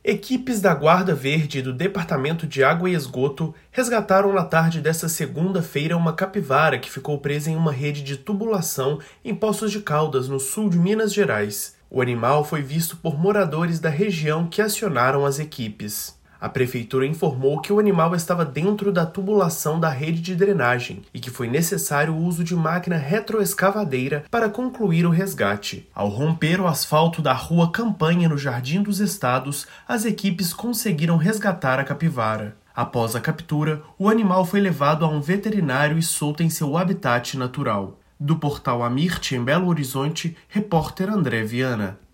Equipes da Guarda Verde e do Departamento de Água e Esgoto resgataram na tarde desta segunda-feira uma capivara que ficou presa em uma rede de tubulação em Poços de Caldas, no sul de Minas Gerais. O animal foi visto por moradores da região que acionaram as equipes. A prefeitura informou que o animal estava dentro da tubulação da rede de drenagem e que foi necessário o uso de máquina retroescavadeira para concluir o resgate. Ao romper o asfalto da rua Campanha, no Jardim dos Estados, as equipes conseguiram resgatar a capivara. Após a captura, o animal foi levado a um veterinário e solto em seu habitat natural. Do portal Amirte, em Belo Horizonte, repórter André Viana.